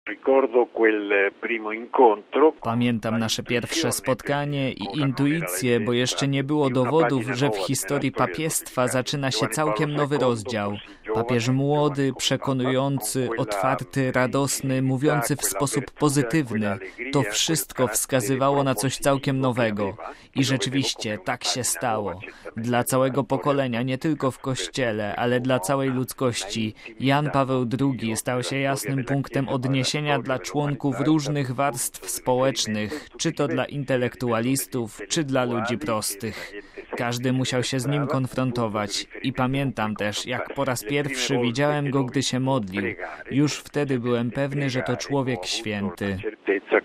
Pamiętam nasze pierwsze spotkanie i intuicję, bo jeszcze nie było dowodów, że w historii papiestwa zaczyna się całkiem nowy rozdział. Papież młody, przekonujący, otwarty, radosny, mówiący w sposób pozytywny. To wszystko wskazywało na coś całkiem nowego. I rzeczywiście tak się stało. Dla całego pokolenia, nie tylko w Kościele, ale dla całej ludzkości, Jan Paweł II stał się jasnym punktem odniesienia dla członków różnych warstw społecznych, czy to dla intelektualistów, czy dla ludzi prostych. Każdy musiał się z nim konfrontować i pamiętam też, jak po raz pierwszy widziałem go, gdy się modlił. Już wtedy byłem pewny, że to człowiek święty.